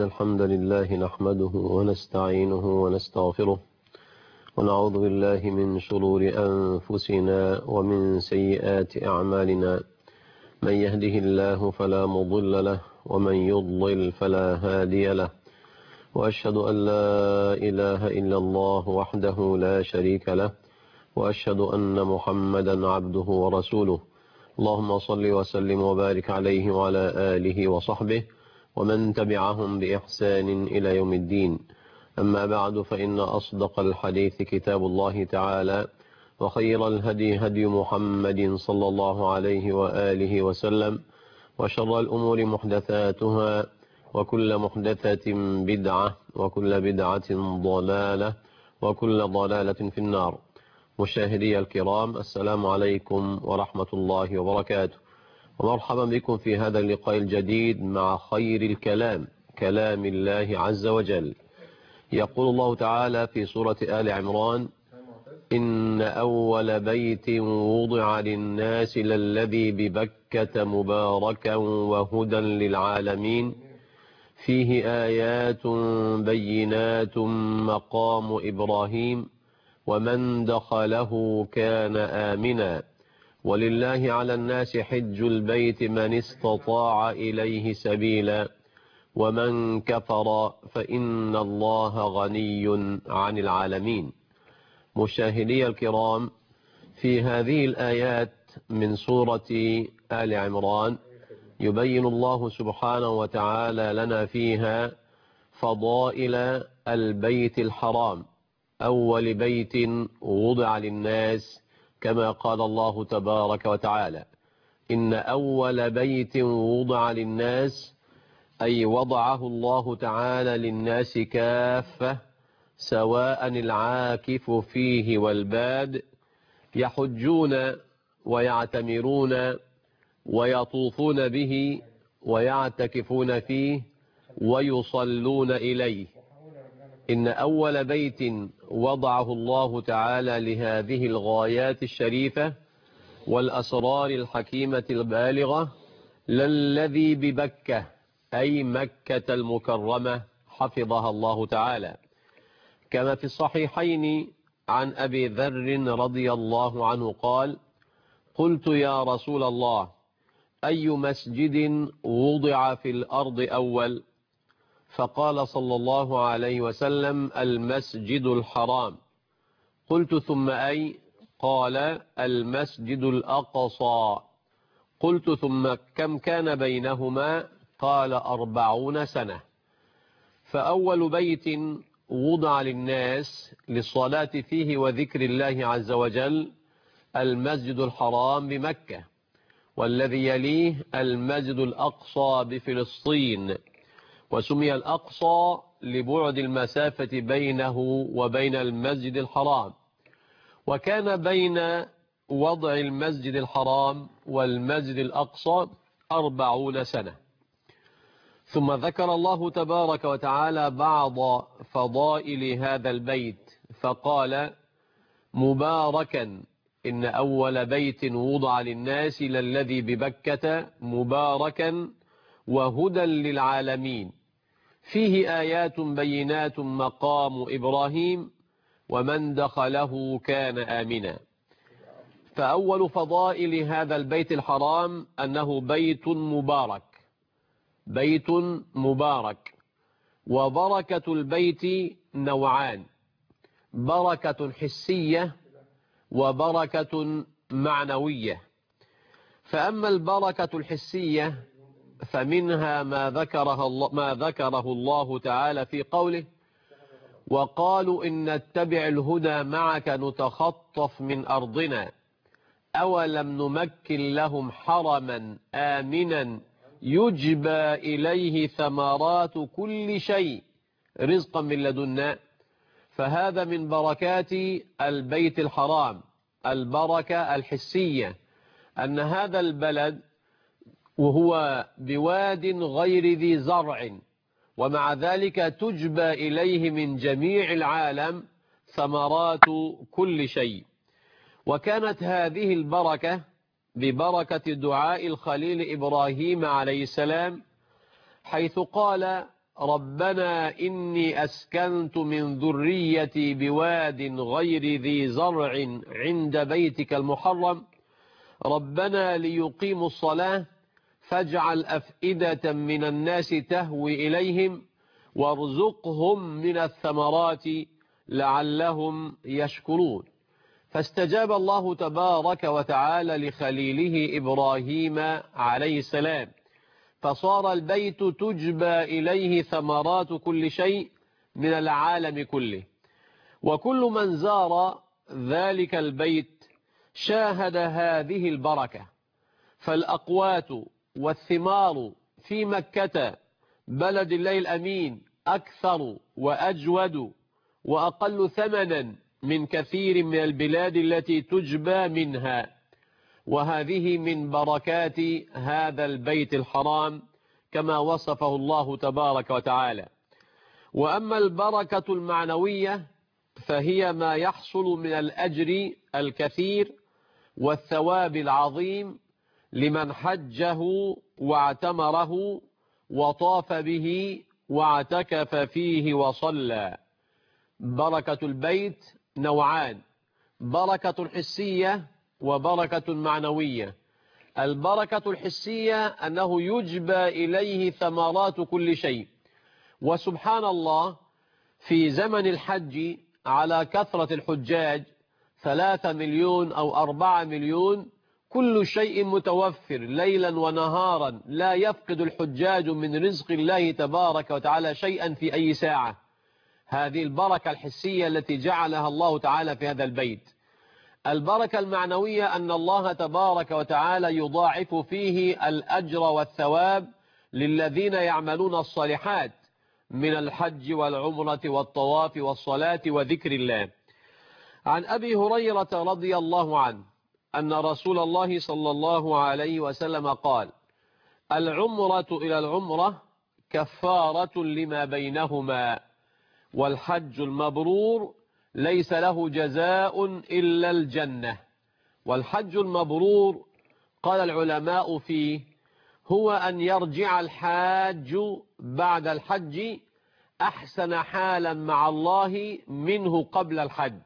الحمد لله نحمده ونستعينه ونستغفره ونعوذ بالله من شرور أنفسنا ومن سيئات أعمالنا. من يهده الله فلا مضل له ومن يضلل فلا هادي له، وأشهد أن لا إله إلا الله وحده لا شريك له، وأشهد أن محمدا عبده ورسوله. اللهم صل وسلم وبارك عليه وعلى آله وصحبه ومن تبعهم بإحسان إلى يوم الدين. أما بعد، فإن أصدق الحديث كتاب الله تعالى، وخير الهدي هدي محمد صلى الله عليه وآله وسلم، وشر الأمور محدثاتها، وكل محدثة بدعة، وكل بدعة ضلالة، وكل ضلالة في النار. مشاهدي الكرام، السلام عليكم ورحمة الله وبركاته، ومرحبا بكم في هذا اللقاء الجديد مع خير الكلام، كلام الله عز وجل. يقول الله تعالى في سورة آل عمران: إن أول بيت وضع للناس للذي ببكة مباركا وهدى للعالمين فيه آيات بينات مقام إبراهيم ومن دخله كان آمنا ولله على الناس حج البيت من استطاع إليه سبيلا ومن كفر فإن الله غني عن العالمين. مشاهدي الكرام، في هذه الآيات من سورة آل عمران يبين الله سبحانه وتعالى لنا فيها فضائل البيت الحرام، أول بيت وضع للناس، كما قال الله تبارك وتعالى: إن أول بيت وضع للناس، أي وضعه الله تعالى للناس كافة، سواء العاكف فيه والباد، يحجون ويعتمرون ويطوفون به ويعتكفون فيه ويصلون إليه. إن أول بيت وضعه الله تعالى لهذه الغايات الشريفة والأسرار الحكيمة البالغة للذي ببكة، أي مكة المكرمة، حفظها الله تعالى، كما في الصحيحين عن أبي ذر رضي الله عنه قال: قلت يا رسول الله، أي مسجد وضع في الأرض أول؟ فقال صلى الله عليه وسلم: المسجد الحرام. قلت ثم أي؟ قال: المسجد الأقصى. قلت ثم كم كان بينهما؟ قال: 40 سنة. فأول بيت وضع للناس للصلاة فيه وذكر الله عز وجل المسجد الحرام بمكة، والذي يليه المسجد الأقصى بفلسطين، وسمي الأقصى لبعد المسافة بينه وبين المسجد الحرام. وكان بين وضع المسجد الحرام والمسجد الأقصى 40 سنة. ثم ذكر الله تبارك وتعالى بعض فضائل هذا البيت فقال: مباركا، إن أول بيت وضع للناس للذي ببكة مباركا وهدى للعالمين فيه آيات بينات مقام إبراهيم ومن دخله كان آمنا. فأول فضائل هذا البيت الحرام أنه بيت مبارك، بيت مبارك. وبركة البيت نوعان: بركة حسية وبركة معنوية. فأما البركة الحسية فمنها ما ذكره الله تعالى في قوله: وقالوا إن نتبع الهدى معك نتخطف من أرضنا أولم نمكن لهم حرما آمنا يجبى إليه ثمرات كل شيء رزقا من لدنا. فهذا من بركات البيت الحرام، البركة الحسية، أن هذا البلد وهو بواد غير ذي زرع، ومع ذلك تجبى إليه من جميع العالم ثمرات كل شيء. وكانت هذه البركة ببركة دعاء الخليل إبراهيم عليه السلام، حيث قال: ربنا إني أسكنت من ذريتي بواد غير ذي زرع عند بيتك المحرم ربنا ليقيموا الصلاة فاجعل أفئدة من الناس تهوي إليهم وارزقهم من الثمرات لعلهم يشكرون. فاستجاب الله تبارك وتعالى لخليله إبراهيم عليه السلام، فصار البيت تجبى إليه ثمرات كل شيء من العالم كله، وكل من زار ذلك البيت شاهد هذه البركة. فالأقوات والثمار في مكة بلد الله الأمين أكثر وأجود وأقل ثمنا من كثير من البلاد التي تجبى منها، وهذه من بركات هذا البيت الحرام كما وصفه الله تبارك وتعالى. وأما البركة المعنوية فهي ما يحصل من الأجر الكثير والثواب العظيم لمن حجه واعتمره وطاف به واعتكف فيه وصلى. بركة البيت نوعان: بركة حسية وبركة معنوية. البركة الحسية أنه يجبى إليه ثمرات كل شيء، وسبحان الله في زمن الحج على كثرة الحجاج 3 مليون أو 4 مليون كل شيء متوفر ليلا ونهارا، لا يفقد الحجاج من رزق الله تبارك وتعالى شيئا في أي ساعة. هذه البركة الحسية التي جعلها الله تعالى في هذا البيت. البركة المعنوية أن الله تبارك وتعالى يضاعف فيه الأجر والثواب للذين يعملون الصالحات من الحج والعمرة والطواف والصلاة وذكر الله. عن أبي هريرة رضي الله عنه أن رسول الله صلى الله عليه وسلم قال: العمرة إلى العمرة كفارة لما بينهما، والحج المبرور ليس له جزاء إلا الجنة. والحج المبرور قال العلماء فيه هو أن يرجع الحاج بعد الحج أحسن حالا مع الله منه قبل الحج.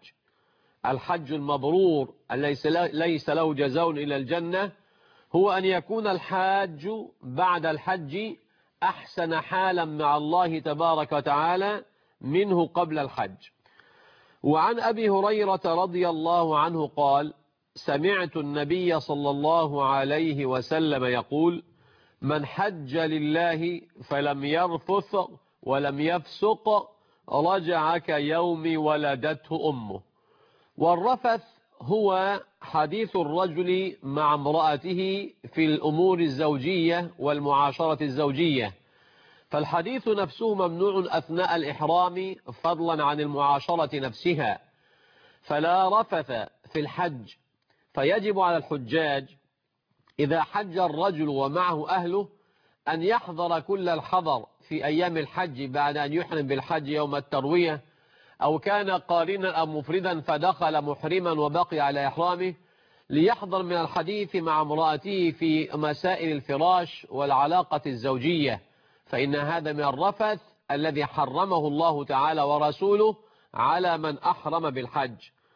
الحج المبرور ليس له جزاء إلا الجنة هو أن يكون الحاج بعد الحج أحسن حالا مع الله تبارك وتعالى منه قبل الحج. وعن أبي هريرة رضي الله عنه قال: سمعت النبي صلى الله عليه وسلم يقول: من حج لله فلم يرفث ولم يفسق رجع كيوم ولدته أمه. والرفث هو حديث الرجل مع امرأته في الأمور الزوجية والمعاشرة الزوجية، فالحديث نفسه ممنوع أثناء الإحرام فضلا عن المعاشرة نفسها، فلا رفث في الحج. فيجب على الحجاج إذا حج الرجل ومعه أهله أن يحضر كل الحذر في أيام الحج بعد أن يحرم بالحج يوم التروية، أو كان قارنا أو مفردا فدخل محرما وبقي على إحرامه، ليحضر من الحديث مع امرأته في مسائل الفراش والعلاقة الزوجية، فإن هذا من الرفث الذي حرمه الله تعالى ورسوله على من أحرم بالحج.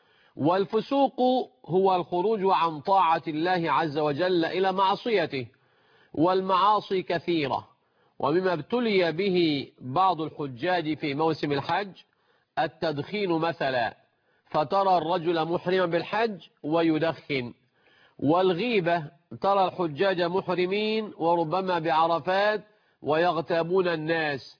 والفسوق هو الخروج عن طاعة الله عز وجل إلى معصيته، والمعاصي كثيرة، ومما ابتلي به بعض الحجاج في موسم الحج التدخين مثلا، فترى الرجل محرما بالحج ويدخن. والغيبة، ترى الحجاج محرمين وربما بعرفات ويغتابون الناس.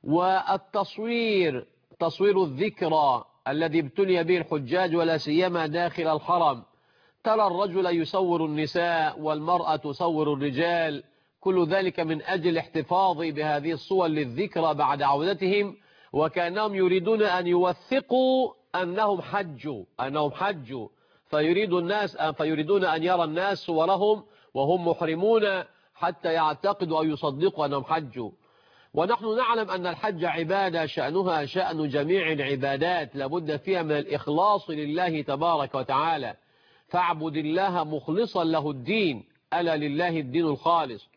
والتصوير، تصوير الذكرى الذي ابتلي به الحجاج ولا سيما داخل الحرم، ترى الرجل يصور النساء والمرأة تصور الرجال، كل ذلك من أجل الاحتفاظ بهذه الصور للذكرى بعد عودتهم، وكانهم يريدون أن يوثقوا أنهم حجوا فيريدون أن يرى الناس صورهم وهم محرمون حتى يعتقدوا أو يصدقوا أنهم حجوا. ونحن نعلم أن الحج عبادة شأنها شأن جميع العبادات، لابد فيها من الإخلاص لله تبارك وتعالى، فاعبد الله مخلصا له الدين، ألا لله الدين الخالص.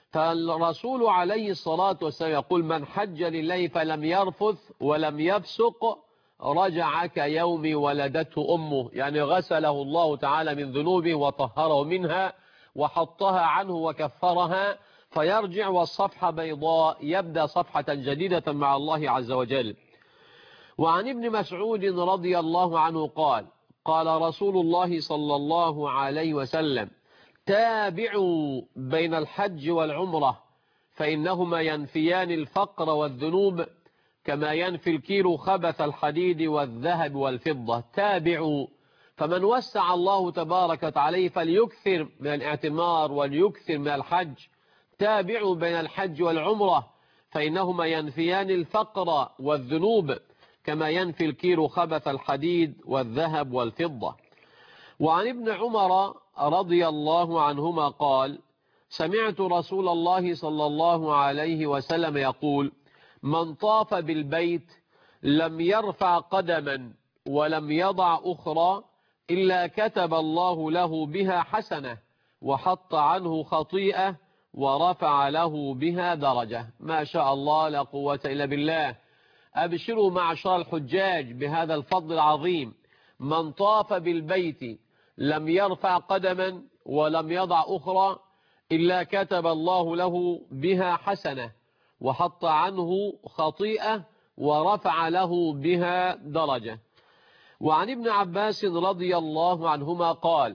فالرسول عليه الصلاة والسلام يقول من حج لله فلم يرفث ولم يفسق رجع كيوم ولدته أمه، يعني غسله الله تعالى من ذنوبه وطهره منها وحطها عنه وكفرها، فيرجع والصفحة بيضاء، يبدأ صفحة جديدة مع الله عز وجل. وعن ابن مسعود رضي الله عنه قال قال رسول الله صلى الله عليه وسلم تابعوا بين الحج والعمرة فإنهما ينفيان الفقر والذنوب كما ينفي الكير خبث الحديد والذهب والفضة. تابعوا، فمن وسع الله تبارك عليه فليكثر من الاعتمار وليكثر من الحج. تابعوا بين الحج والعمرة فإنهما ينفيان الفقر والذنوب كما ينفي الكير خبث الحديد والذهب والفضة. وعن ابن عمر رضي الله عنهما قال سمعت رسول الله صلى الله عليه وسلم يقول من طاف بالبيت لم يرفع قدما ولم يضع أخرى إلا كتب الله له بها حسنة وحط عنه خطيئة ورفع له بها درجة. ما شاء الله لا قوة إلا بالله. أبشروا معشر الحجاج بهذا الفضل العظيم. من طاف بالبيت لم يرفع قدما ولم يضع أخرى إلا كتب الله له بها حسنة وحط عنه خطيئة ورفع له بها درجة. وعن ابن عباس رضي الله عنهما قال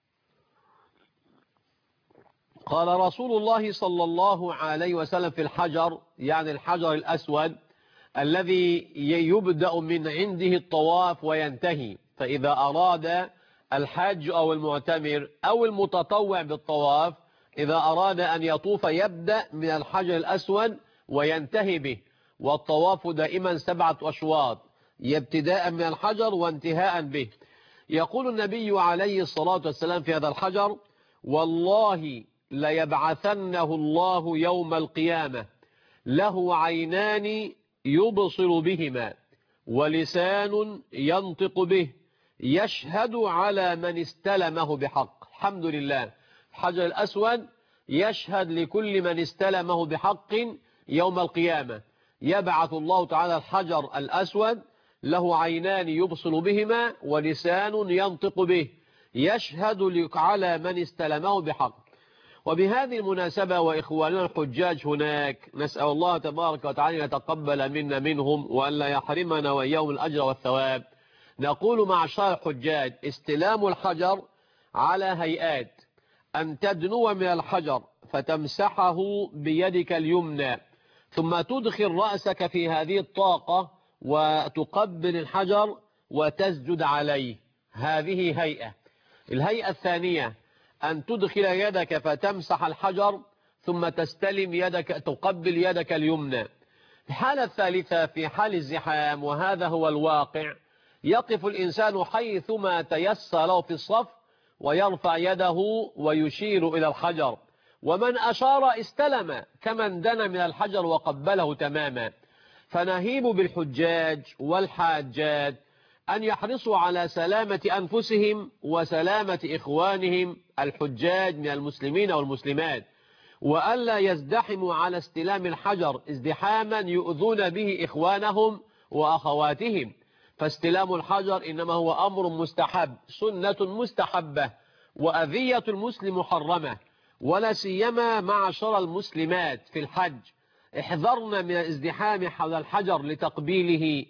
قال رسول الله صلى الله عليه وسلم في الحجر، يعني الحجر الأسود الذي يبدأ من عنده الطواف وينتهي، فإذا أراد الحاج أو المعتمر أو المتطوع بالطواف إذا أراد أن يطوف يبدأ من الحجر الأسود وينتهي به، والطواف دائما 7 أشواط ابتداء من الحجر وانتهاء به. يقول النبي عليه الصلاة والسلام في هذا الحجر والله ليبعثنه الله يوم القيامة له عينان يبصر بهما ولسان ينطق به يشهد على من استلمه بحق. الحمد لله. الحجر الأسود يشهد لكل من استلمه بحق يوم القيامة. يبعث الله تعالى الحجر الأسود له عينان يبصر بهما ولسان ينطق به يشهد على من استلمه بحق. وبهذه المناسبة وإخواننا الحجاج هناك نسأل الله تبارك وتعالى يتقبل منا منهم وأن لا يحرمنا وإياهم الأجر والثواب. نقول معشر الحجاج استلام الحجر على هيئات: أن تدنو من الحجر فتمسحه بيدك اليمنى ثم تدخل رأسك في هذه الطاقة وتقبل الحجر وتسجد عليه. هذه هيئة. الهيئة الثانية أن تدخل يدك فتمسح الحجر ثم تستلم يدك تقبل يدك اليمنى. الحالة الثالثة في حال الزحام، وهذا هو الواقع، يقف الإنسان حيثما تيسر له في الصف ويرفع يده ويشير إلى الحجر، ومن أشار استلم كمن دنا من الحجر وقبله تماما. فنهيب بالحجاج والحاجات أن يحرصوا على سلامة أنفسهم وسلامة إخوانهم الحجاج من المسلمين والمسلمات، وألا يزدحموا على استلام الحجر ازدحاما يؤذون به إخوانهم وأخواتهم. فاستلام الحجر إنما هو أمر مستحب، سنة مستحبة، وأذية المسلم محرمة، ولا سيما معشر المسلمات في الحج احذرنا من الازدحام حول الحجر لتقبيله،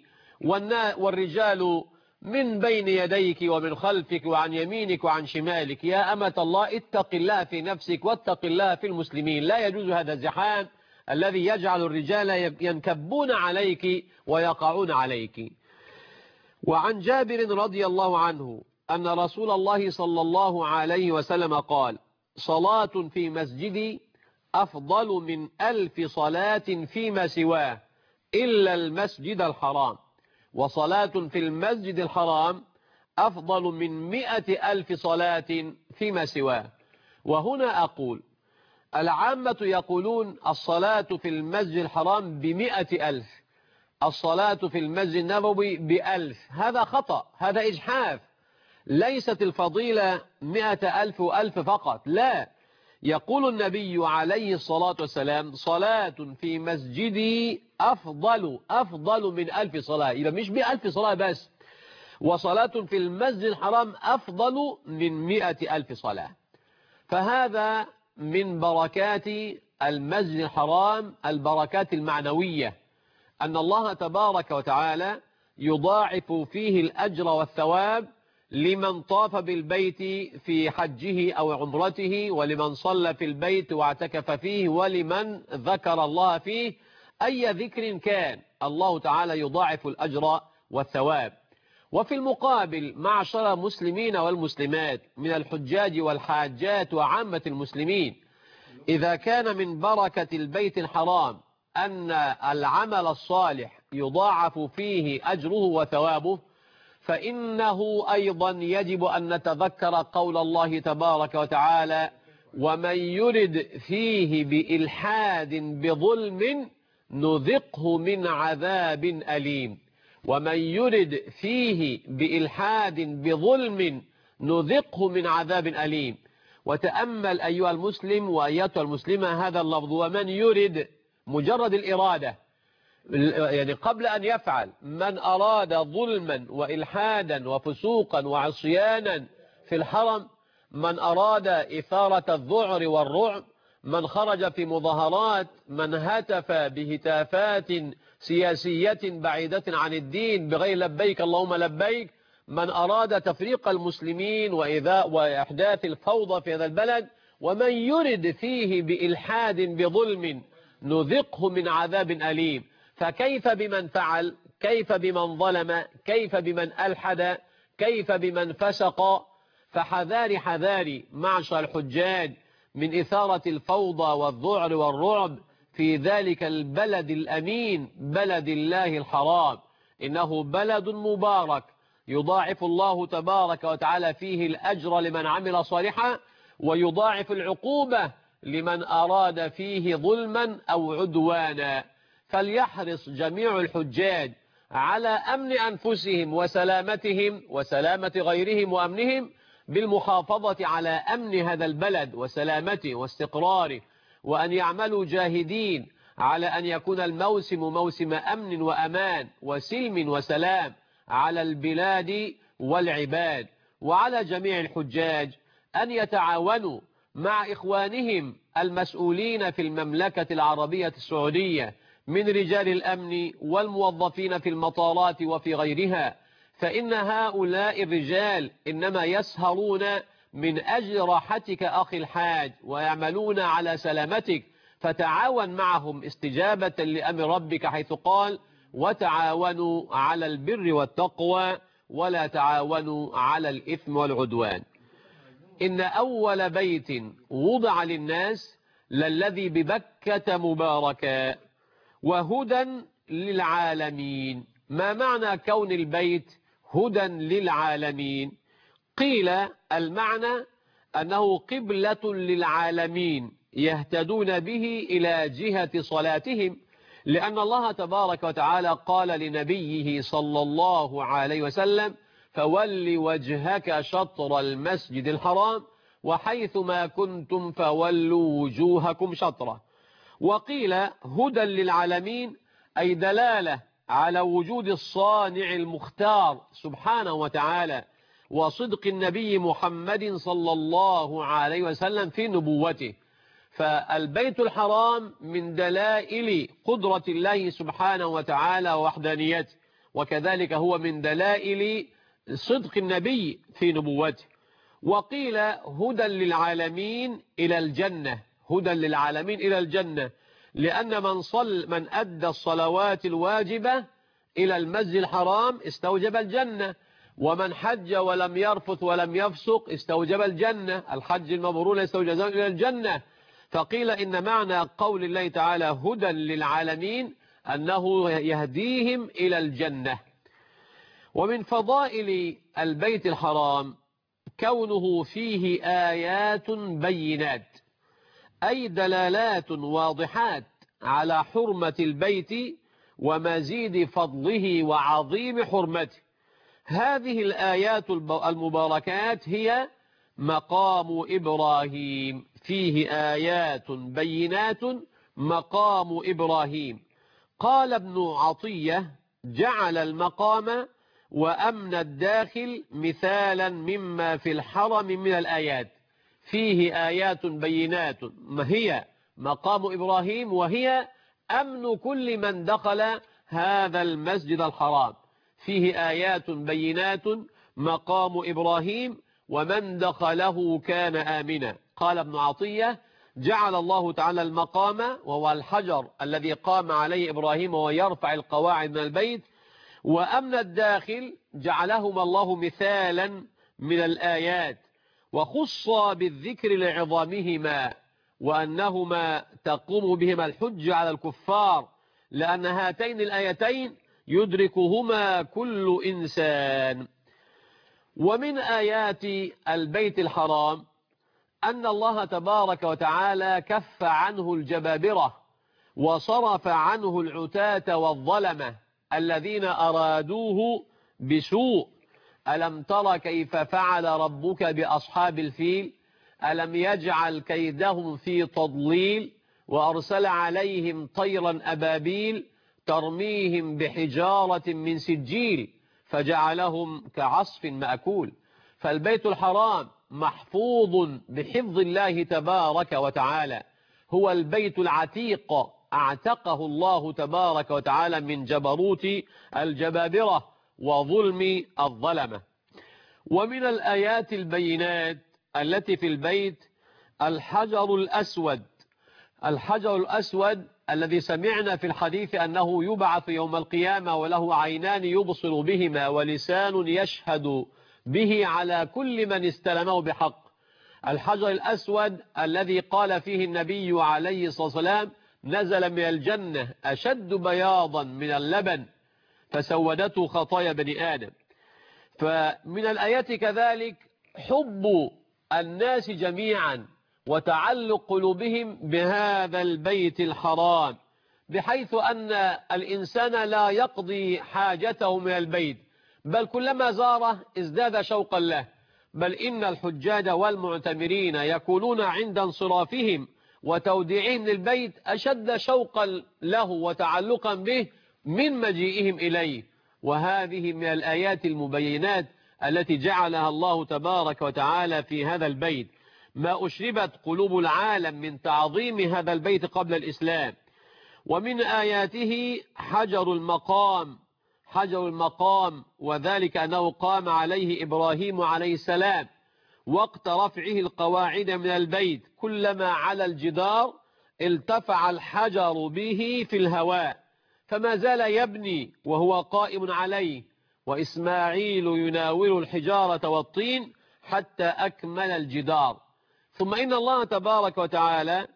والرجال من بين يديك ومن خلفك وعن يمينك وعن شمالك. يا أمة الله اتق الله في نفسك واتق الله في المسلمين. لا يجوز هذا الزحام الذي يجعل الرجال ينكبون عليك ويقعون عليك. وعن جابر رضي الله عنه أن رسول الله صلى الله عليه وسلم قال صلاة في مسجدي أفضل من 1000 صلاة فيما سواه إلا المسجد الحرام، وصلاة في المسجد الحرام أفضل من 100,000 صلاة فيما سواه. وهنا أقول العامة يقولون الصلاة في المسجد الحرام ب100,000، الصلاة في المسجد النبوي ب1000. هذا خطأ، هذا إجحاف. ليست الفضيلة 100,000 و1000 فقط، لا، يقول النبي عليه الصلاة والسلام: صلاة في مسجدي أفضل من 1000 صلاة. يبقى مش ب1000 صلاة بس، وصلاة في المسجد الحرام أفضل من 100,000 صلاة. فهذا من بركات المسجد الحرام، البركات المعنوية، أن الله تبارك وتعالى يضاعف فيه الأجر والثواب لمن طاف بالبيت في حجه أو عمرته، ولمن صلى في البيت واعتكف فيه، ولمن ذكر الله فيه. أي ذكر كان الله تعالى يضاعف الأجر والثواب. وفي المقابل معشر المسلمين والمسلمات من الحجاج والحاجات وعامة المسلمين، إذا كان من بركة البيت الحرام أن العمل الصالح يضاعف فيه أجره وثوابه، فإنه أيضا يجب أن نتذكر قول الله تبارك وتعالى: ومن يرد فيه بإلحاد بظلم نذقه من عذاب أليم. ومن يرد فيه بإلحاد بظلم نذقه من عذاب أليم. وتأمل أيها المسلم وأيتها المسلمة هذا اللفظ: ومن يرد، مجرد الإرادة، يعني قبل أن يفعل. من أراد ظلما وإلحادا وفسوقا وعصيانا في الحرم، من أراد إثارة الذعر والرعب، من خرج في مظاهرات، من هتف بهتافات سياسية بعيدة عن الدين بغير لبيك اللهم لبيك، من أراد تفريق المسلمين وإحداث الفوضى في هذا البلد، ومن يرد فيه بإلحاد بظلم نذقه من عذاب أليم. فكيف بمن فعل؟ كيف بمن ظلم؟ كيف بمن ألحد؟ كيف بمن فسق؟ فحذاري حذاري معشر الحجاج من إثارة الفوضى والذعر والرعب في ذلك البلد الأمين، بلد الله الحرام. إنه بلد مبارك يضاعف الله تبارك وتعالى فيه الأجر لمن عمل صالحا، ويضاعف العقوبة لمن أراد فيه ظلما أو عدوانا. فليحرص جميع الحجاج على أمن أنفسهم وسلامتهم وسلامة غيرهم وأمنهم، بالمحافظة على أمن هذا البلد وسلامته واستقراره، وأن يعملوا جاهدين على أن يكون الموسم موسم أمن وأمان وسلم وسلام على البلاد والعباد. وعلى جميع الحجاج أن يتعاونوا مع إخوانهم المسؤولين في المملكة العربية السعودية من رجال الأمن والموظفين في المطارات وفي غيرها، فإن هؤلاء الرجال إنما يسهرون من أجل راحتك أخي الحاج ويعملون على سلامتك، فتعاون معهم استجابة لأمر ربك، حيث قال: وتعاونوا على البر والتقوى ولا تعاونوا على الإثم والعدوان. إن أول بيت وضع للناس للذي ببكة مباركا وهدى للعالمين. ما معنى كون البيت هدى للعالمين؟ قيل المعنى أنه قبلة للعالمين يهتدون به إلى جهة صلاتهم، لأن الله تبارك وتعالى قال لنبيه صلى الله عليه وسلم: فول وجهك شطر المسجد الحرام وحيث ما كنتم فولوا وجوهكم شطره. وقيل هدى للعالمين أي دلالة على وجود الصانع المختار سبحانه وتعالى وصدق النبي محمد صلى الله عليه وسلم في نبوته. فالبيت الحرام من دلائل قدرة الله سبحانه وتعالى ووحدانيته، وكذلك هو من دلائل صدق النبي في نبوته. وقيل هدى للعالمين إلى الجنة، هدى للعالمين إلى الجنة، لأن من أدى الصلوات الواجبة إلى المسجد الحرام استوجب الجنة، ومن حج ولم يرفث ولم يفسق استوجب الجنة، الحج المبرور استوجب إلى الجنة. فقيل إن معنى قول الله تعالى هدى للعالمين أنه يهديهم إلى الجنة. ومن فضائل البيت الحرام كونه فيه آيات بينات، أي دلالات واضحات على حرمة البيت ومزيد فضله وعظيم حرمته. هذه الآيات المباركات هي مقام إبراهيم فيه آيات بينات مقام إبراهيم. قال ابن عطية: جعل المقام وأمن الداخل مثالا مما في الحرم من الآيات، فيه آيات بينات، ما هي مقام إبراهيم، وهي أمن كل من دخل هذا المسجد الحرام. فيه آيات بينات مقام إبراهيم ومن دخله كان آمنا. قال ابن عطية: جعل الله تعالى المقام، وهو الحجر الذي قام عليه إبراهيم وهو يرفع القواعد من البيت، وأمن الداخل جعلهما الله مثالا من الآيات، وخص بالذكر لعظامهما وأنهما تقوم بهما الحج على الكفار، لأن هاتين الآيتين يدركهما كل إنسان. ومن آيات البيت الحرام أن الله تبارك وتعالى كف عنه الجبابرة وصرف عنه العتاة والظلمة الذين أرادوه بسوء. ألم تر كيف فعل ربك بأصحاب الفيل؟ ألم يجعل كيدهم في تضليل وأرسل عليهم طيرا أبابيل ترميهم بحجارة من سجيل فجعلهم كعصف مأكول. فالبيت الحرام محفوظ بحفظ الله تبارك وتعالى، هو البيت العتيق، اعتقه الله تبارك وتعالى من جبروت الجبابرة وظلم الظلمة. ومن الآيات البينات التي في البيت الحجر الأسود. الحجر الأسود الذي سمعنا في الحديث أنه يبعث يوم القيامة وله عينان يبصر بهما ولسان يشهد به على كل من استلمه بحق. الحجر الأسود الذي قال فيه النبي عليه الصلاة والسلام: نزل من الجنة أشد بياضا من اللبن فسودته خطايا بني آدم. فمن الآيات كذلك حب الناس جميعا وتعلق قلوبهم بهذا البيت الحرام، بحيث أن الإنسان لا يقضي حاجته من البيت، بل كلما زاره ازداد شوقا له. بل إن الحجاج والمعتمرين يكونون عند انصرافهم وتوديعهم للبيت أشد شوقا له وتعلقا به من مجيئهم إليه. وهذه من الآيات المبينات التي جعلها الله تبارك وتعالى في هذا البيت، ما أشربت قلوب العالم من تعظيم هذا البيت قبل الإسلام. ومن آياته حجر المقام. حجر المقام وذلك أنه قام عليه إبراهيم عليه السلام وقت رفعه القواعد من البيت، كلما على الجدار التفع الحجر به في الهواء، فما زال يبني وهو قائم عليه، وإسماعيل يناول الحجارة والطين حتى أكمل الجدار. ثم إن الله تبارك وتعالى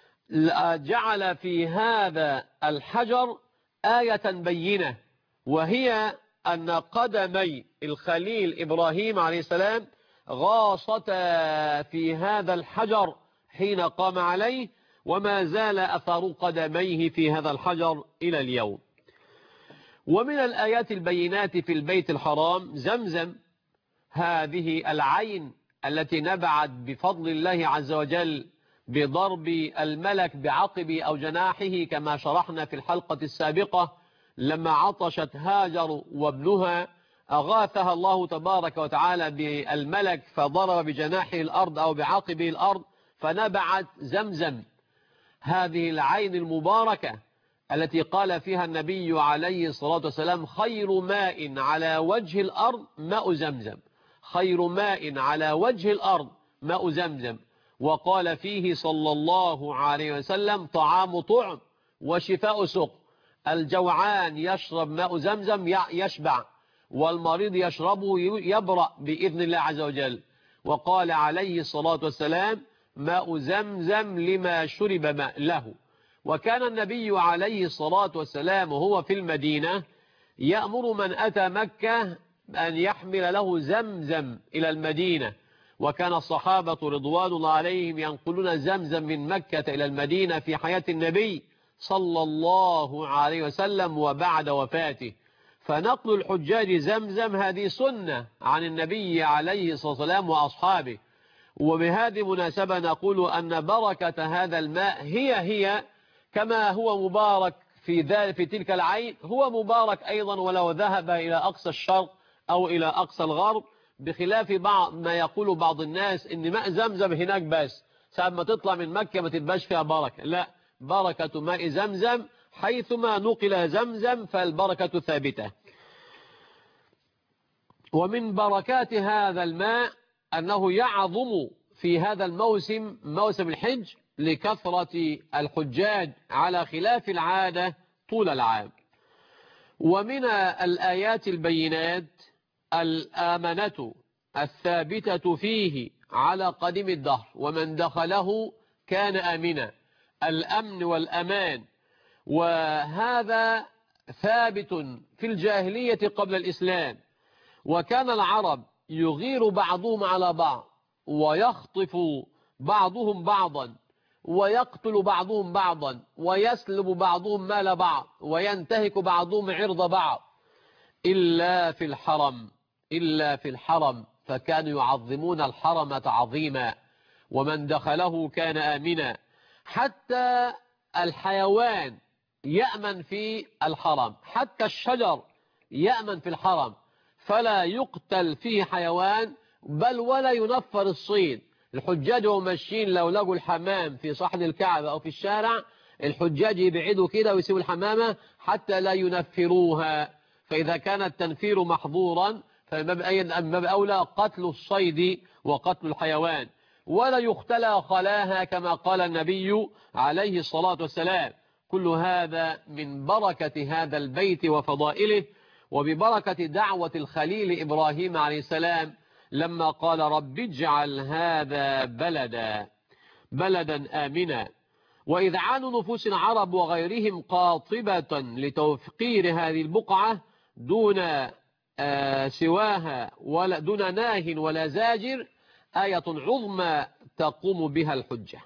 جعل في هذا الحجر آية بينة، وهي أن قدمي الخليل إبراهيم عليه السلام غاصتا في هذا الحجر حين قام عليه، وما زال أثر قدميه في هذا الحجر إلى اليوم. ومن الآيات البينات في البيت الحرام زمزم، هذه العين التي نبعت بفضل الله عز وجل بضرب الملك بعقب أو جناحه، كما شرحنا في الحلقة السابقة لما عطشت هاجر وابنها أغاثها الله تبارك وتعالى بالملك فضرب بجناحه الأرض أو بعقبه الأرض فنبعت زمزم، هذه العين المباركة التي قال فيها النبي عليه الصلاة والسلام: خير ماء على وجه الأرض ماء زمزم، خير ماء على وجه الأرض ماء زمزم. وقال فيه صلى الله عليه وسلم: طعام طعم وشفاء سق، الجوعان يشرب ماء زمزم يشبع، والمريض يشربه يبرأ بإذن الله عز وجل. وقال عليه الصلاة والسلام: ماء زمزم لما شرب ماء له. وكان النبي عليه الصلاة والسلام وهو في المدينة يأمر من أتى مكة أن يحمل له زمزم إلى المدينة، وكان الصحابة رضوان الله عليهم ينقلون زمزم من مكة إلى المدينة في حياة النبي صلى الله عليه وسلم وبعد وفاته. فنقل الحجاج زمزم هذه سنة عن النبي عليه الصلاة والسلام وأصحابه. وبهذه المناسبة نقول أن بركة هذا الماء هي كما هو مبارك في تلك العين، هو مبارك أيضا ولو ذهب إلى أقصى الشرق أو إلى أقصى الغرب، بخلاف بعض ما يقول بعض الناس إن ماء زمزم هناك بس، ساعة ما تطلع من مكة ما تبقاش فيها بركة. لا، بركة ماء زمزم حيثما نقل زمزم فالبركة ثابتة. ومن بركات هذا الماء أنه يعظم في هذا الموسم، موسم الحج، لكثرة الحجاج على خلاف العادة طول العام. ومن الآيات البينات الآمنة الثابتة فيه على قديم الدهر، ومن دخله كان آمنا، الأمن والأمان. وهذا ثابت في الجاهلية قبل الإسلام، وكان العرب يغير بعضهم على بعض، ويخطف بعضهم بعضا، ويقتل بعضهم بعضا، ويسلب بعضهم مال بعض، وينتهك بعضهم عرض بعض، إلا في الحرم فكانوا يعظمون الحرم تعظيما، ومن دخله كان آمنا. حتى الحيوان يأمن في الحرم، حتى الشجر يأمن في الحرم، فلا يقتل فيه حيوان، بل ولا ينفر الصيد. الحجاج وهم ماشيين لو لقوا الحمام في صحن الكعبة أو في الشارع، الحجاج يبعدوا كده ويسيبوا الحمامة حتى لا ينفروها، فإذا كان التنفير محظورا فباب أولى قتل الصيد وقتل الحيوان. ولا يختلى خلاها كما قال النبي عليه الصلاة والسلام. كل هذا من بركة هذا البيت وفضائله، وببركة دعوة الخليل إبراهيم عليه السلام لما قال رب اجعل هذا بلدا آمنا. وإذعان نفوس العرب وغيرهم قاطبة لتوفير هذه البقعة دون سواها ولا دون ناه ولا زاجر آية عظمى تقوم بها الحجة.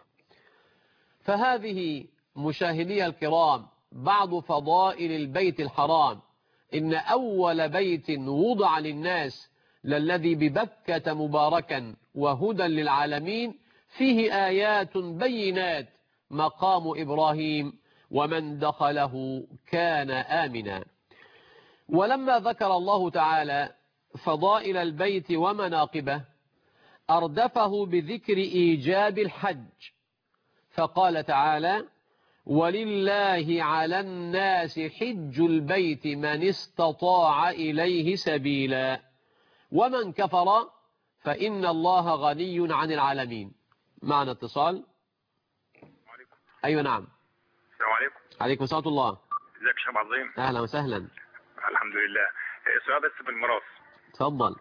فهذه مشاهدي الكرام بعض فضائل البيت الحرام. إن أول بيت وضع للناس للذي ببكة مباركا وهدى للعالمين، فيه آيات بينات مقام إبراهيم ومن دخله كان آمنا. ولما ذكر الله تعالى فضائل البيت ومناقبه أردفه بذكر إيجاب الحج، فقال تعالى ولله على الناس حج البيت من استطاع إليه سبيلا ومن كفر فإن الله غني عن العالمين. معنا اتصال. عليكم. أيوة نعم. السلام عليكم. عليكم ورحمة الله. ازيك يا شيخ عظيم؟ أهلا وسهلا. الحمد لله. سؤال بس بالميراث. تفضل.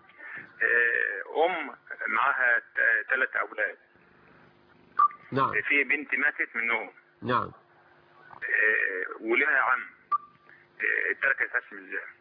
معاها 3 أولاد. نعم. في بنت ماتت منهم. نعم. ولها عم. التركة تقسم ازاي؟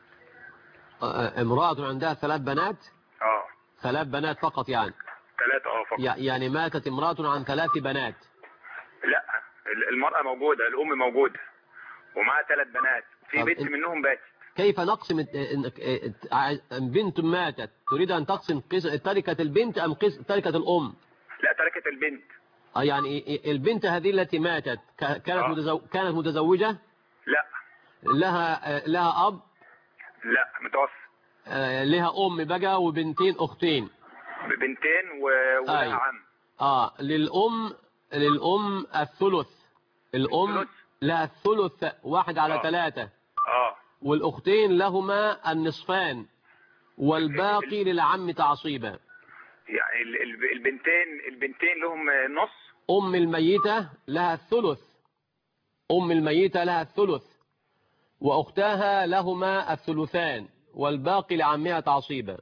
امرأة عندها 3 بنات. 3 بنات فقط يعني. 3 فقط. يعني ماتت امرأة عن 3 بنات. لا، المرأة موجودة، الأم موجودة ومعها 3 بنات، في بنت منهم باتت. كيف نقسم بنت ماتت تريد أن تقسم تركة البنت أم تركة الأم؟ لا، تركة البنت. يعني البنت هذه التي ماتت كانت متزوجة؟ لا. لها أب؟ لا، متوفى. لها أم بقى وبنتين أختين. بنتين ولها عم. للأم الثلث. الأم لها الثلث 1/3. والأختين لهما النصفان والباقي للعم تعصيبا. يعني البنتين لهم نص. أم الميتة لها الثلث وأختها لهما الثلثان والباقي لعمها تعصيبا.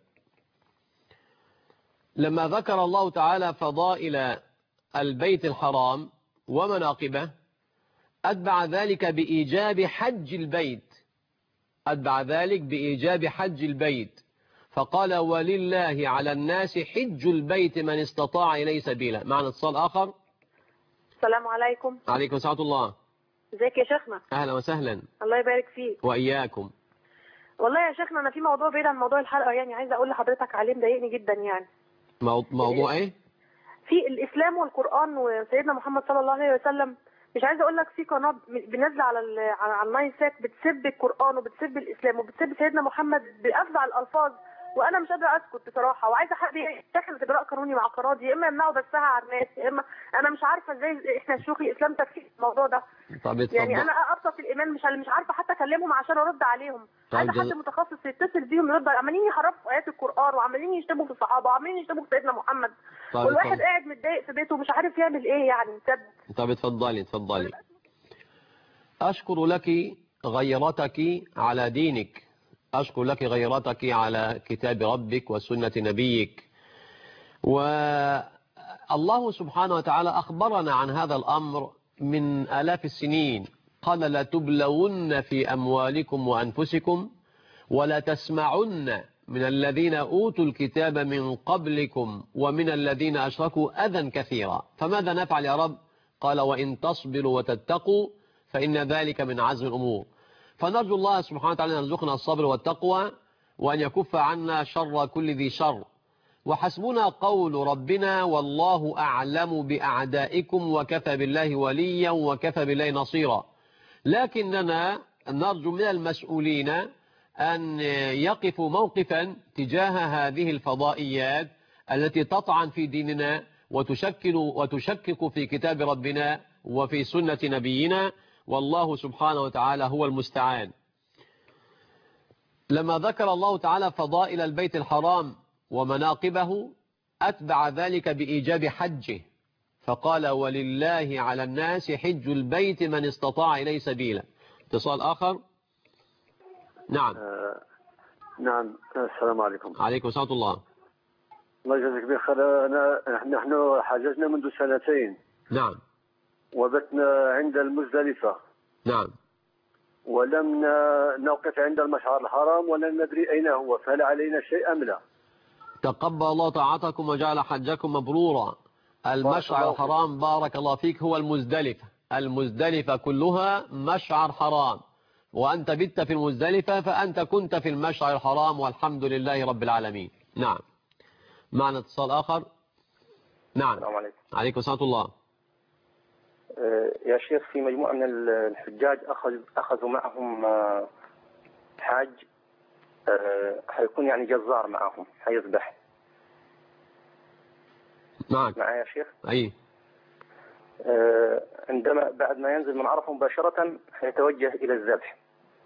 لما ذكر الله تعالى فضائل البيت الحرام ومناقبه أتبع ذلك بإيجاب حج البيت فقال ولله على الناس حج البيت من استطاع إليه سبيلا. معنا اتصال آخر. السلام عليكم. عليكم ورحمة الله. ازيك يا شيخنا؟ أهلا وسهلا. الله يبارك فيك. وإياكم. والله يا شيخنا أنا في موضوع بعيد عن موضوع الحلقة، يعني عايزة أقول لحضرتك عليه، مضايقني جدا يعني. موضوع إيه؟ في الاسلام والقران وسيدنا محمد صلى الله عليه وسلم. مش عايزه اقول لك في قناه بنازله على الناين سات بتسب القران وبتسب الاسلام وبتسب سيدنا محمد بافظع الالفاظ، وانا مش قادره اسكت بصراحه، وعايزه حد يتخذ اجراء قانوني مع القناه دي، يا اما يمنعوا بثها على الناس، يا اما انا مش عارفه ازاي احنا شيوخ الاسلام تفكير في الموضوع ده. طب يعني انا ابسط الايمان مش عارفه حتى اكلمهم عشان ارد عليهم. عايزه حد متخصص يتصل بيهم يرد، عمالين يحرفوا ايات القران وعمالين يشتموا في الصحابه وعمالين يشتموا في سيدنا محمد، والواحد قاعد متضايق في بيته ومش عارف يعمل ايه يعني بجد. طب اتفضلي. أشكر لك غيرتك على دينك، أشكر لك غيرتك على كتاب ربك وسنة نبيك. والله سبحانه وتعالى أخبرنا عن هذا الأمر من آلاف السنين، قال لتبلون في أموالكم وأنفسكم ولا تسمعن من الذين أوتوا الكتاب من قبلكم ومن الذين أشركوا أذى كثيرا، فماذا نفعل يا رب؟ قال وإن تصبروا وتتقوا فإن ذلك من عزم الأمور. فنرجو الله سبحانه وتعالى أن يرزقنا الصبر والتقوى وأن يكف عنا شر كل ذي شر. وحسبنا قول ربنا والله أعلم بأعدائكم وكفى بالله وليا وكفى بالله نصيرا. لكننا نرجو من المسؤولين أن يقفوا موقفا تجاه هذه الفضائيات التي تطعن في ديننا وتشكك في كتاب ربنا وفي سنة نبينا، والله سبحانه وتعالى هو المستعان. لما ذكر الله تعالى فضائل البيت الحرام ومناقبه أتبع ذلك بإيجاب حجه، فقال ولله على الناس حج البيت من استطاع إليه سبيلا. اتصال آخر. نعم. نعم، السلام عليكم. عليكم ورحمة الله. الله يجزاك بخير. نحن حججنا منذ 2 سنين. نعم. وبتنا عند المزدلفة. نعم. ولم نوقف عند المشعر الحرام ولم ندري أين هو، فهل علينا شيء أم لا؟ تقبل الله طاعتكم وجعل حجكم مبرورا. المشعر الحرام بارك الله فيك هو المزدلفة، المزدلفة كلها مشعر حرام، وأنت بت في المزدلفة فأنت كنت في المشعر الحرام والحمد لله رب العالمين. نعم. معنا اتصال آخر. نعم. السلام عليكم. عليكم ورحمة الله. يا شيخ، في مجموعة من الحجاج أخذوا معهم حاج حيكون يعني جزار معهم حيذبح. نعم. معي يا شيخ؟ أي. عندما بعد ما ينزل من عرفة مباشرة حيتوجه إلى الذبح.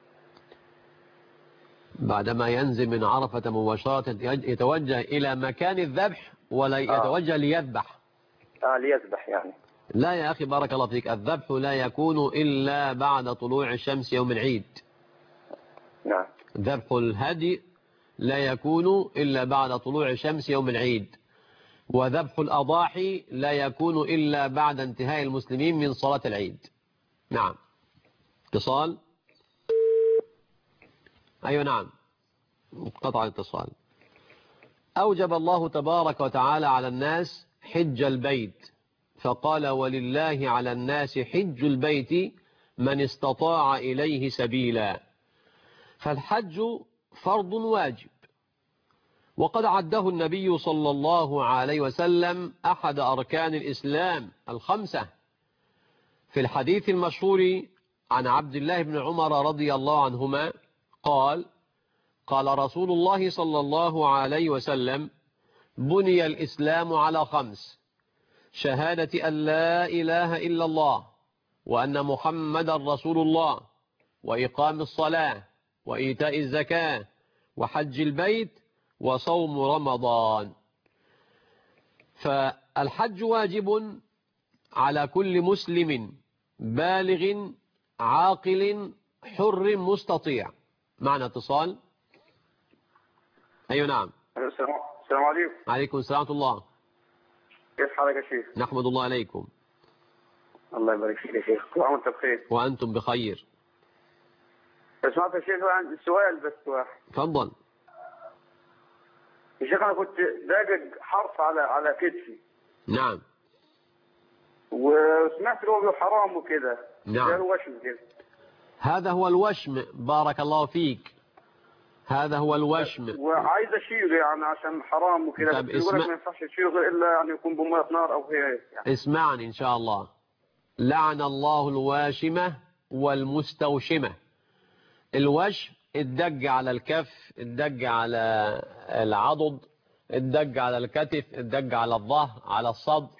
بعدما ينزل من عرفة مباشرة يتوجه إلى مكان الذبح ولا يتوجه ليذبح؟ ليذبح يعني. لا يا أخي بارك الله فيك، الذبح لا يكون إلا بعد طلوع الشمس يوم العيد. نعم. ذبح الهدي لا يكون إلا بعد طلوع الشمس يوم العيد، وذبح الأضاحي لا يكون إلا بعد انتهاء المسلمين من صلاة العيد. نعم. اتصال. أيوة نعم، قطع الاتصال. أوجب الله تبارك وتعالى على الناس حج البيت، فقال ولله على الناس حج البيت من استطاع إليه سبيلا. فالحج فرض واجب، وقد عده النبي صلى الله عليه وسلم أحد أركان الإسلام ال5 في الحديث المشهور عن عبد الله بن عمر رضي الله عنهما قال قال رسول الله صلى الله عليه وسلم بني الإسلام على 5: شهادة أن لا إله إلا الله وأن محمد رسول الله وإقام الصلاة وإيتاء الزكاة وحج البيت وصوم رمضان. فالحج واجب على كل مسلم بالغ عاقل حر مستطيع. معنا اتصال. أيوة نعم. السلام عليكم. عليكم السلام ورحمة الله. كيف حالك يا شيخ؟ نحمد الله عليكم. الله يبارك فيك يا شيخ، وأنت بخير. وأنتم بخير. سمعت يا شيخ عندي سؤال بس واحد. تفضل. يا شيخ أنا كنت داقق حرف على كتفي. نعم. وسمعت له حرام وكده. نعم. ده الوشم كده. هذا هو الوشم بارك الله فيك. هذا هو الوشم. وعايز اشيله يعني عشان حرام وكده، بس يقول لك ما ينفعش تشيله غير الا يعني يكون بميه نار او هيك يعني. اسمعني إن شاء الله. لعن الله الواشمة والمستوشمة. الوشم الدج على الكف، الدج على العضد، الدج على الكتف، الدج على الظهر، على الصدر،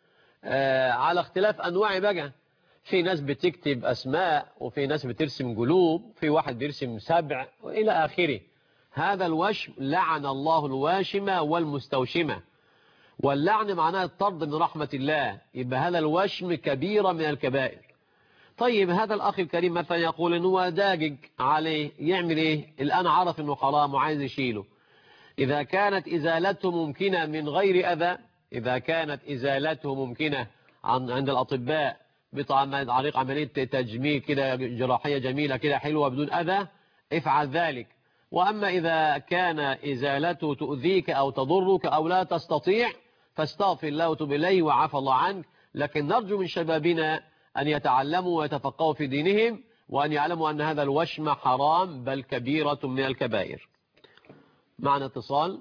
على اختلاف أنواع بقى. في ناس بتكتب أسماء، وفي ناس بترسم قلوب، في واحد بيرسم 7 وإلى آخره. هذا الوشم لعن الله الواشمة والمستوشمة. واللعن معناه الطرد من رحمة الله، يبقى هذا الوشم كبيرة من الكبائر. طيب هذا الأخ الكريم مثلا يقول إن هو داقق عليه، يعمل إيه؟ الآن عرف إنه حرام وعايز يشيله. إذا كانت إزالته ممكنة من غير أذى، إذا كانت إزالته ممكنة عند الأطباء بطريقة عملية تجميل كده، جراحية جميلة كده حلوة بدون أذى، افعل ذلك. وأما إذا كان إزالته تؤذيك أو تضرك أو لا تستطيع، فاستغفر الله وتب إليه وعفى الله عنك. لكن نرجو من شبابنا أن يتعلموا ويتفقهوا في دينهم، وأن يعلموا أن هذا الوشم حرام بل كبيرة من الكبائر. معنا اتصال.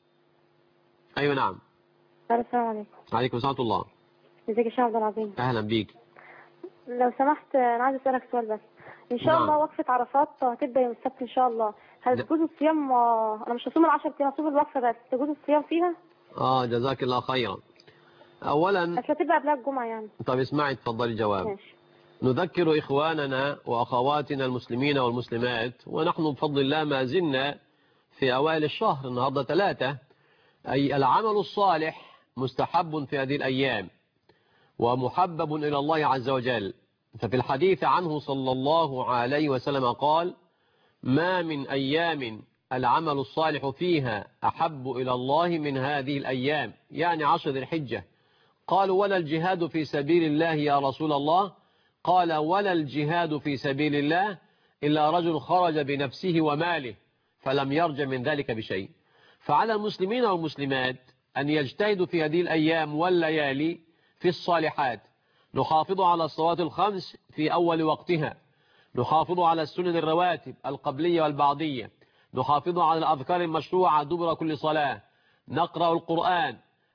أيوة نعم. السلام عليكم. عليكم السلام ورحمة الله. ازيك يا شيخ عبد العظيم؟ أهلا بيك. لو سمحت أنا عايز أسألك سؤال بس. إن شاء الله وقفة عرفات هتبدأ يوم السبت إن شاء الله، هل تجوز الصيام؟ أنا مش هصوم ال10 أيام، هصوم الوقفة بس، تجوز الصيام فيها؟ جزاك الله خيرا. أولا بس هتبقى قبلها الجمعة يعني. طب اسمعي تفضلي الجواب. ماشي. نذكر إخواننا وأخواتنا المسلمين والمسلمات، ونحن بفضل الله ما زلنا في أوائل الشهر، النهاردة 3، أي العمل الصالح مستحب في هذه الأيام ومحبب إلى الله عز وجل. ففي الحديث عنه صلى الله عليه وسلم قال: ما من أيام العمل الصالح فيها أحب إلى الله من هذه الأيام، يعني 10 ذي الحجة. قالوا: ولا الجهاد في سبيل الله يا رسول الله؟ قال: ولا الجهاد في سبيل الله إلا رجل خرج بنفسه وماله فلم يرجع من ذلك بشيء. فعلى المسلمين والمسلمات أن يجتهدوا في هذه الأيام والليالي في الصالحات. نحافظ على الصلوات الخمس في أول وقتها، نحافظ على السنن الرواتب القبلية والبعضية، نحافظ على الأذكار المشروعة دبر كل صلاة، نقرأ القرآن،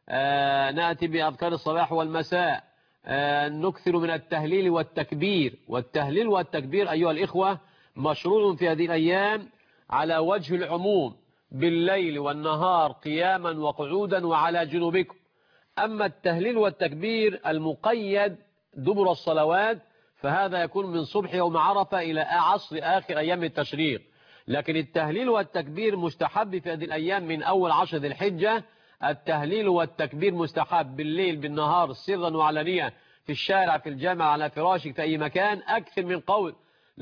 نأتي بأذكار الصباح والمساء، نكثر من التهليل والتكبير. والتهليل والتكبير أيها الإخوة مشروع في هذه الأيام على وجه العموم، بالليل والنهار، قياما وقعودا وعلى جنوبكم. أما التهليل والتكبير المقيد دبر الصلوات فهذا يكون من صبح يوم عرفة إلى عصر آخر أيام التشريق. لكن التهليل والتكبير مستحب في هذه الأيام من أول 10 ذي الحجة. التهليل والتكبير مستحب بالليل بالنهار، سرا وعلانية، في الشارع، في الجامع، على فراشك، في أي مكان، أكثر من قول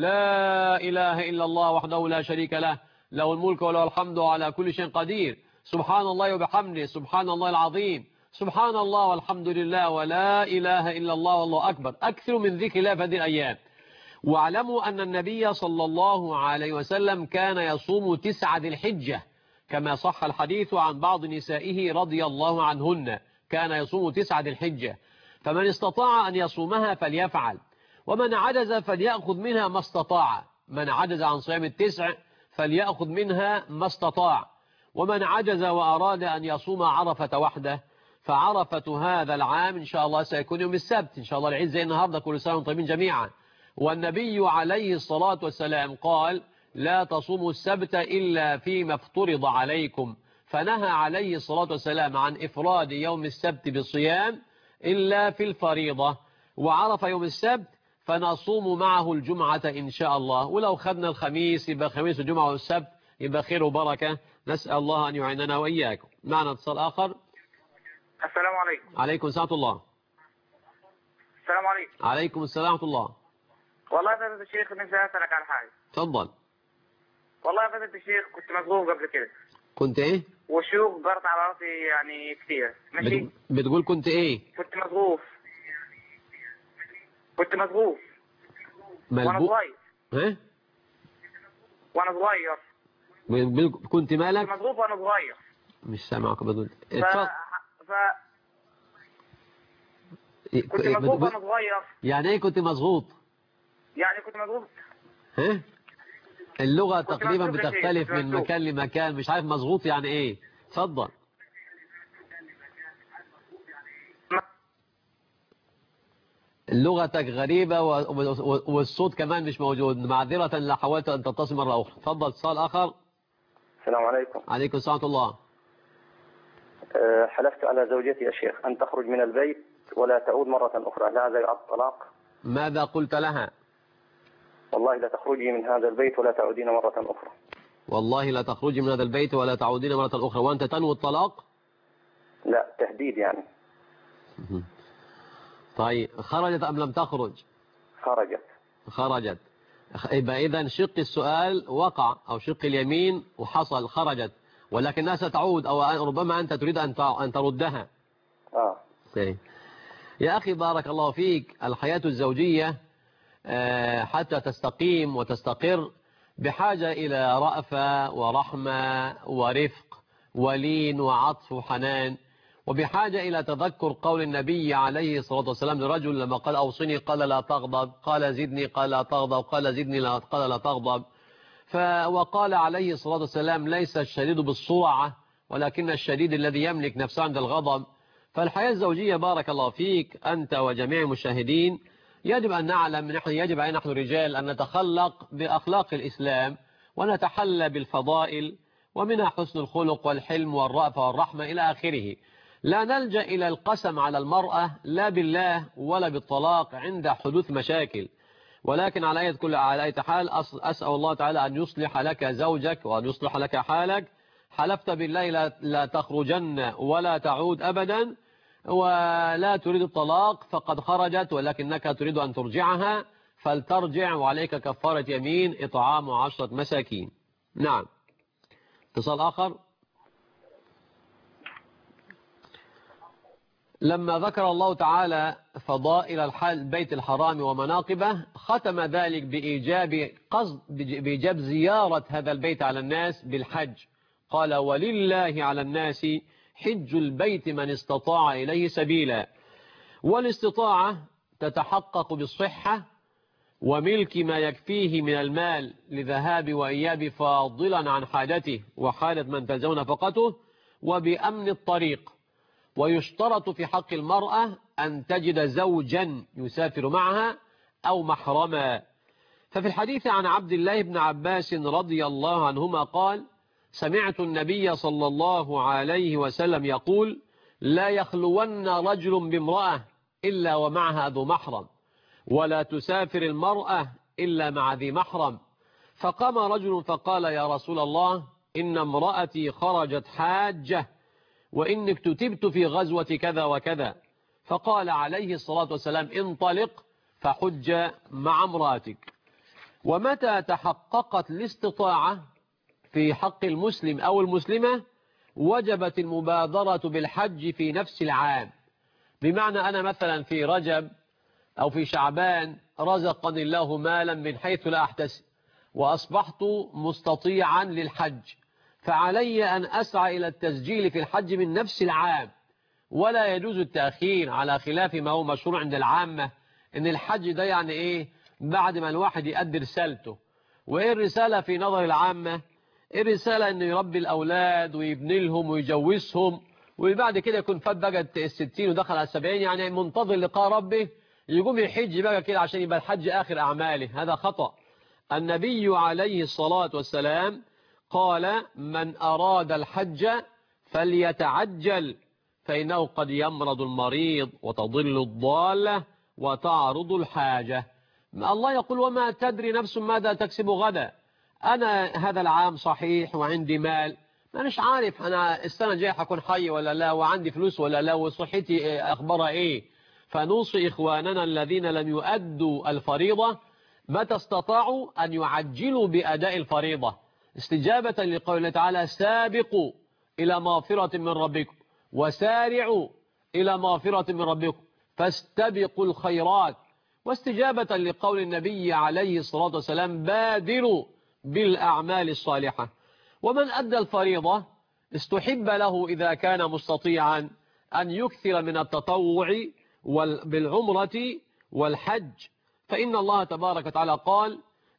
لا إله إلا الله وحده لا شريك له، له الملك وله الحمد على كل شيء قدير، سبحان الله وبحمده، سبحان الله العظيم، سبحان الله والحمد لله ولا إله إلا الله والله أكبر. أكثر من ذكر الله في هذه الأيام. واعلموا أن النبي صلى الله عليه وسلم كان يصوم 9 ذي الحجة كما صح الحديث عن بعض نسائه رضي الله عنهن، كان يصوم 9 ذي الحجة. فمن استطاع أن يصومها فليفعل، ومن عجز فليأخذ منها ما استطاع. من عجز عن صيام 9 فليأخذ منها ما استطاع. ومن عجز وأراد أن يصوم عرفة وحده فعرفة هذا العام إن شاء الله سيكون يوم السبت، إن شاء الله العيد زي النهاردة، كل سنة وانتم طيبين جميعا. والنبي عليه الصلاة والسلام قال: لا تصوموا السبت إلا فيما افترض عليكم، فنهى عليه الصلاة والسلام عن إفراد يوم السبت بالصيام إلا في الفريضة. وعرف يوم السبت فنصوم معه الجمعة إن شاء الله، ولو خدنا الخميس يبقى خميس وجمعة والسبت يبقى خير وبركة. نسأل الله أن يعيننا وإياكم. معنا اتصال آخر. السلام عليكم. عليكم السلام ورحمة الله. السلام عليكم. عليكم السلام ورحمة الله. والله يا فضيلة الشيخ نفسي أسألك على حاجة. تفضل. والله يا فضيلة الشيخ كنت مصروف قبل كده. كنت إيه؟ وشيوخ جرت على راسي يعني كتير. ماشي. بتقول كنت إيه؟ كنت مصروف. وأنا صغير. ها؟ وأنا صغير. كنت مالك؟ كنت مصروف وأنا صغير. مش سامعك بدون. كنت مصروف وأنا صغير. يعني إيه كنت مضغوط؟ يعني كنت مصروف. ها؟ اللغة تقريبا بتختلف من مكان لمكان، مش عارف مظبوط يعني ايه. اتفضل. لغتك غريبة والصوت كمان مش موجود، معذرة لا حاولت أن تتصل مرة أخرى. اتفضل. اتصال آخر. السلام عليكم. عليكم السلام ورحمة الله. حلفت على زوجتي يا شيخ أن تخرج من البيت ولا تعود مرة أخرى، لا زي الطلاق. ماذا قلت لها؟ والله لا تخرجي من هذا البيت ولا تعودين مرة أخرى. والله لا تخرجي من هذا البيت ولا تعودين مرة أخرى. وأنت تنوي الطلاق؟ لا، تهديد يعني. طيب خرجت أم لم تخرج؟ خرجت. يبقى إذن شق السؤال وقع، أو شق اليمين وحصل، خرجت، ولكنها ستعود، أو ربما أنت تريد أن تردها. يا أخي بارك الله فيك، الحياة الزوجية حتى تستقيم وتستقر بحاجة إلى رأفة ورحمة ورفق ولين وعطف وحنان، وبحاجة إلى تذكر قول النبي عليه الصلاة والسلام لرجل لما قال أوصني قال لا تغضب، قال زدني قال لا تغضب، قال زدني قال لا تغضب. وقال عليه الصلاة والسلام ليس الشديد بالصرعة ولكن الشديد الذي يملك نفسه عند الغضب. فالحياة الزوجية بارك الله فيك أنت وجميع المشاهدين يجب أن نعلم، يجب علينا نحن الرجال أن نتخلق بأخلاق الإسلام ونتحلى بالفضائل، ومنها حسن الخلق والحلم والرأفة والرحمة إلى آخره. لا نلجأ إلى القسم على المرأة لا بالله ولا بالطلاق عند حدوث مشاكل، ولكن على أي حال أسأل الله تعالى أن يصلح لك زوجك وأن يصلح لك حالك. حلفت بالله لا تخرجن ولا تعود أبدا، ولا تريد الطلاق فقد خرجت، ولكنك تريد أن ترجعها فلترجع، وعليك كفارة يمين إطعام 10 مساكين. نعم. اتصال آخر. لما ذكر الله تعالى فضائل البيت الحرام ومناقبه ختم ذلك بإيجاب زيارة هذا البيت على الناس بالحج. قال ولله على الناس حج البيت من استطاع إليه سبيلا. والاستطاعة تتحقق بالصحة وملك ما يكفيه من المال لذهاب وإياب فاضلا عن حاجته وحالة من تلزم نفقته، وبأمن الطريق. ويشترط في حق المرأة أن تجد زوجا يسافر معها أو محرما. ففي الحديث عن عبد الله بن عباس رضي الله عنهما قال سمعت النبي صلى الله عليه وسلم يقول لا يخلون رجل بامرأة إلا ومعها ذو محرم، ولا تسافر المرأة إلا مع ذي محرم. فقام رجل فقال يا رسول الله إن امرأتي خرجت حاجة وإنك كتبت في غزوة كذا وكذا. فقال عليه الصلاة والسلام انطلق فحج مع امرأتك. ومتى تحققت الاستطاعة في حق المسلم أو المسلمة وجبت المبادرة بالحج في نفس العام. بمعنى أنا مثلا في رجب أو في شعبان رزقني الله مالا من حيث لا أحتسب وأصبحت مستطيعا للحج، فعلي أن أسعى إلى التسجيل في الحج من نفس العام، ولا يجوز التأخير على خلاف ما هو مشروع عند العامة، إن الحج ده يعني إيه بعد ما الواحد يؤدي رسالته. وإيه الرسالة في نظر العامة؟ الرسالة إنه يربي الأولاد ويبني لهم ويجوزهم، وبعد كده يكون فات بقى 60 ودخل على 70، يعني منتظر لقاء ربه يقوم يحج بقى كده عشان يبقى الحج آخر أعماله. هذا خطأ. النبي عليه الصلاة والسلام قال من أراد الحج فليتعجل فإنه قد يمرض المريض وتضل الضالة وتعرض الحاجة. الله يقول وما تدري نفس ماذا تكسب غدا. أنا هذا العام صحيح وعندي مال، مانيش عارف أنا السنة الجاية هكون حي ولا لا، وعندي فلوس ولا لا، وصحتي أخبارها إيه. فنوصي إخواننا الذين لم يؤدوا الفريضة متى استطاعوا أن يعجلوا بأداء الفريضة استجابة لقوله تعالى سابقوا إلى مغفرة من ربكم وسارعوا إلى مغفرة من ربكم فاستبقوا الخيرات، واستجابة لقول النبي عليه الصلاة والسلام بادروا بالأعمال الصالحة. ومن أدى الفريضة استحب له إذا كان مستطيعا أن يكثر من التطوع بالعمرة والحج، فإن الله تبارك وتعالى قال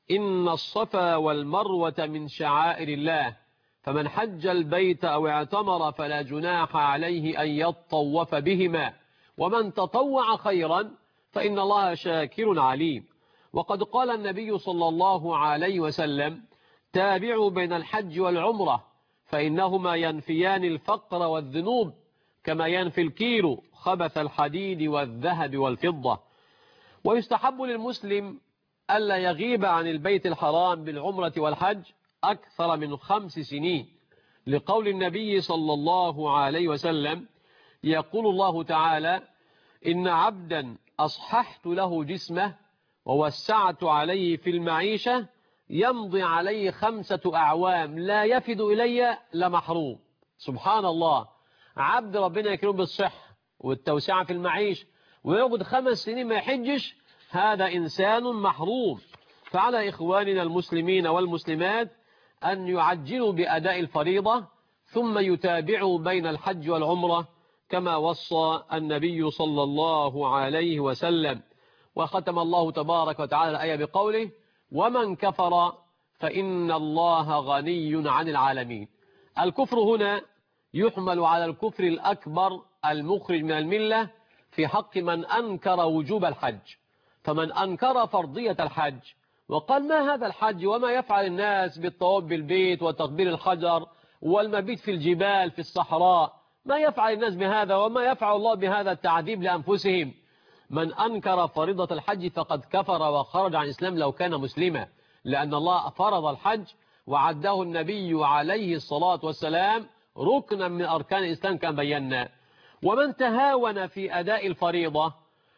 إن الصفا والمروة من شعائر الله، فمن حج البيت أو اعتمر فلا جناح عليه أن يطوف بهما، ومن تطوع خيرا فإن الله شاكر عليم. وقد قال النبي صلى الله عليه وسلم: تابعوا بين الحج والعمرة فإنهما ينفيان الفقر والذنوب كما ينفي الكير خبث الحديد والذهب والفضة. ويستحب للمسلم ألا يغيب عن البيت الحرام بالعمرة والحج أكثر من 5 سنين، لقول النبي صلى الله عليه وسلم: يقول الله تعالى: إن عبدا أصححت له جسمه ووسعت عليه في المعيشة يمضي عليه 5 أعوام لا يفد إلي لمحروم. سبحان الله، عبد ربنا يكرمه بالصحة والتوسعة في المعيشة ويقعد 5 سنين ما يحجش، هذا إنسان محروم. فعلى إخواننا المسلمين والمسلمات أن يعجلوا بأداء الفريضة ثم يتابعوا بين الحج والعمرة كما وصى النبي صلى الله عليه وسلم. وختم الله تبارك وتعالى الآية بقوله: ومن كفر فإن الله غني عن العالمين. الكفر هنا يحمل على الكفر الأكبر المخرج من الملة في حق من أنكر وجوب الحج. فمن أنكر فرضية الحج وقال: ما هذا الحج وما يفعل الناس بالطواف بالبيت وتقبيل الحجر والمبيت في الجبال في الصحراء، ما يفعل الناس بهذا وما يفعل الله بهذا التعذيب لأنفسهم. من أنكر فريضة الحج فقد كفر وخرج عن الإسلام لو كان مسلما، لأن الله فرض الحج وعده النبي عليه الصلاة والسلام ركنا من أركان الإسلام كما بينا. ومن تهاون في أداء الفريضة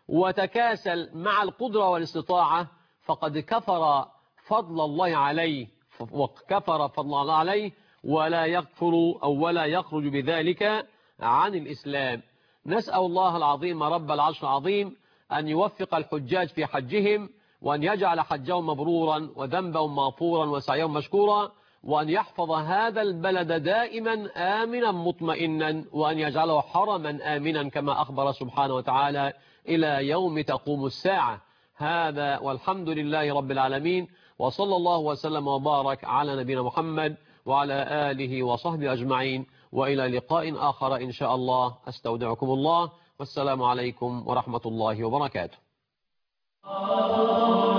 وتكاسل مع القدرة والاستطاعة فقد كفر فضل الله عليه ولا يكفر أو ولا يخرج بذلك عن الإسلام. نسأل الله العظيم رب العرش العظيم أن يوفق الحجاج في حجهم، وأن يجعل حجهم مبرورا وذنبهم مغفورا وسعيهم مشكورا، وأن يحفظ هذا البلد دائما آمنا مطمئنا، وأن يجعله حرما آمنا كما أخبر سبحانه وتعالى إلى يوم تقوم الساعة. هذا والحمد لله رب العالمين، وصلى الله وسلم وبارك على نبينا محمد وعلى آله وصحبه أجمعين، وإلى لقاء آخر إن شاء الله. أستودعكم الله، والسلام عليكم ورحمة الله وبركاته.